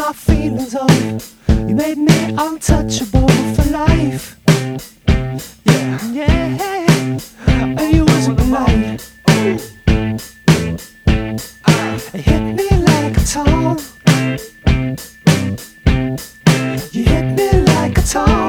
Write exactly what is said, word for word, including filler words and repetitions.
my feelings on. You made me untouchable for life. Yeah, yeah. And you wasn't polite. It hit me like a tongue. You hit me like a tongue.